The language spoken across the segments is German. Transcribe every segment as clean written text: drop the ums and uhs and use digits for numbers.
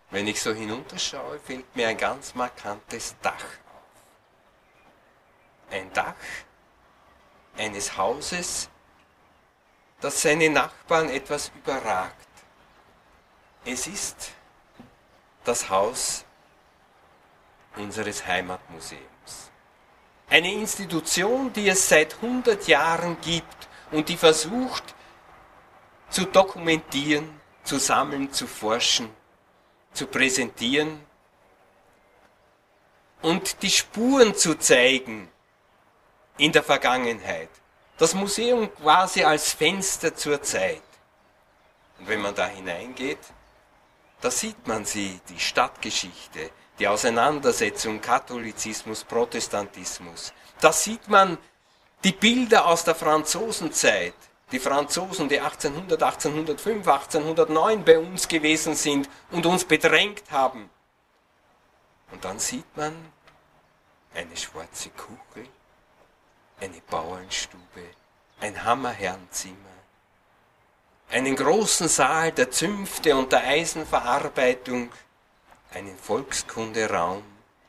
Wenn ich so hinunterschaue, fällt mir ein ganz markantes Dach auf. Ein Dach eines Hauses, das seine Nachbarn etwas überragt. Es ist das Haus unseres Heimatmuseums. Eine Institution, die es seit 100 Jahren gibt und die versucht zu dokumentieren, zu sammeln, zu forschen, zu präsentieren und die Spuren zu zeigen in der Vergangenheit. Das Museum quasi als Fenster zur Zeit. Und wenn man da hineingeht, da sieht man die Stadtgeschichte, die Auseinandersetzung Katholizismus, Protestantismus. Da sieht man die Bilder aus der Franzosenzeit. Die Franzosen, die 1800, 1805, 1809 bei uns gewesen sind und uns bedrängt haben. Und dann sieht man eine schwarze Kuchel, eine Bauernstube, ein Hammerherrenzimmer, einen großen Saal der Zünfte und der Eisenverarbeitung, einen Volkskunderaum,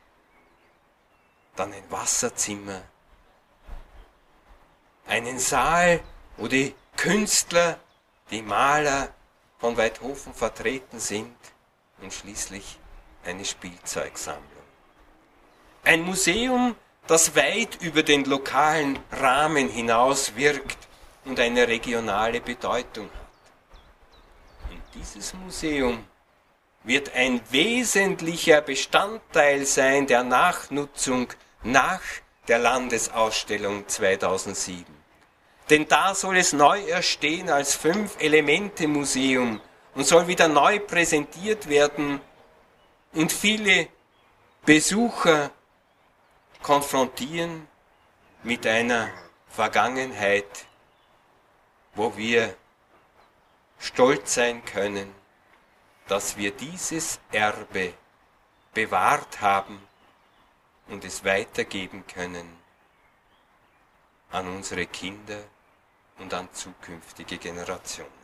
dann ein Wasserzimmer, einen Saal, wo die Künstler, die Maler von Waidhofen vertreten sind und schließlich eine Spielzeugsammlung. Ein Museum, das weit über den lokalen Rahmen hinaus wirkt und eine regionale Bedeutung hat. Und dieses Museum wird ein wesentlicher Bestandteil sein der Nachnutzung nach der Landesausstellung 2007. Denn da soll es neu erstehen als 5-Elemente-Museum und soll wieder neu präsentiert werden und viele Besucher konfrontieren mit einer Vergangenheit, wo wir stolz sein können, dass wir dieses Erbe bewahrt haben und es weitergeben können an unsere Kinder und an zukünftige Generationen.